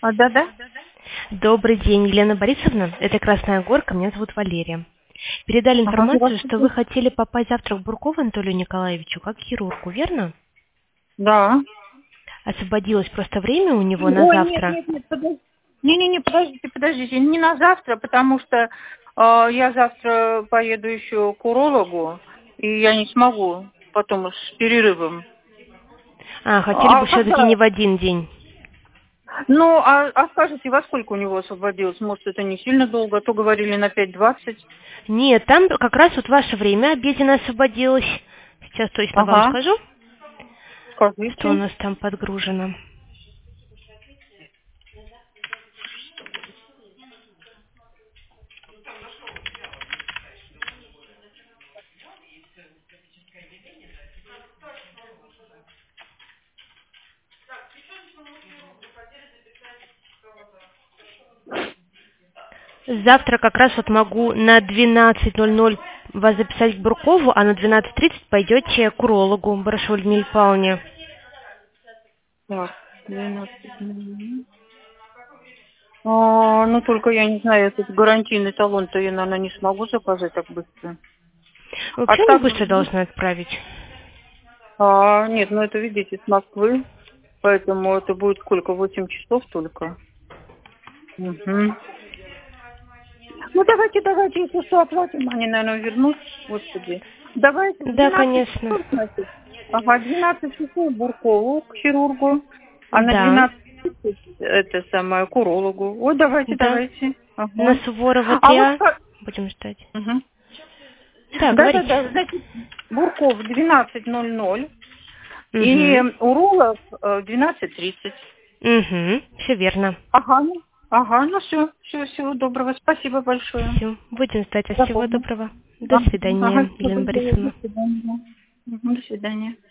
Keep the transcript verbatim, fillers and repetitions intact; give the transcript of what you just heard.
А, да-да. Добрый день, Елена Борисовна. Это Красная Горка, меня зовут Валерия. Передали Ага, информацию, что вы здравствуйте. хотели попасть завтра к Буркову Анатолию Николаевичу как к хирургу, верно? Да. Освободилось просто время у него на Ой, нет, завтра. нет, нет, подождите. Не-не-не, подождите, подождите. Не на завтра, потому что э, я завтра поеду еще к урологу, и я не смогу потом с перерывом. А, хотели А бы все-таки когда? не в один день. Ну, а, а скажите, во сколько у него освободилось? Может, это не сильно долго, а то говорили на пять двадцать. Нет, там как раз вот ваше время обеденное освободилось. Сейчас точно вам Ага, скажу, что у скажите. нас там подгружено. Завтра как раз вот могу на двенадцать ноль ноль вас записать к Буркову, а на двенадцать тридцать пойдете к урологу Барышевой Людмиле Павловне. Так, двенадцать. А, ну, только я не знаю, этот гарантийный талон-то я, наверное, не смогу заказать так быстро. А Вообще не так, быстро должны отправить. а, нет, ну это, видите, с Москвы, поэтому это будет сколько, восемь часов только. Угу. Ну, давайте, давайте, если что, оплатим, они, наверное, вернут, господи. Давайте в Да, двенадцать конечно. часов, значит. Ага, двенадцать часов Буркову к хирургу, а на Да, двенадцать тридцать это самое, к урологу. Вот, давайте, да. давайте. На Ага. Суворова А вот три А. как... Будем ждать. Мгм. Да, говорите. Да-да-да, значит, Бурков двенадцать ноль ноль и Угу. уролог э, двенадцать тридцать. Угу. Все верно. Ага, ну, ага, ну все, все, всего доброго, спасибо большое. Все. Будем ждать. Всего Запомню. доброго. До Ага, ага, свидания, всего Елена доброго, до Борисовна. свидания. Мгм, до свидания.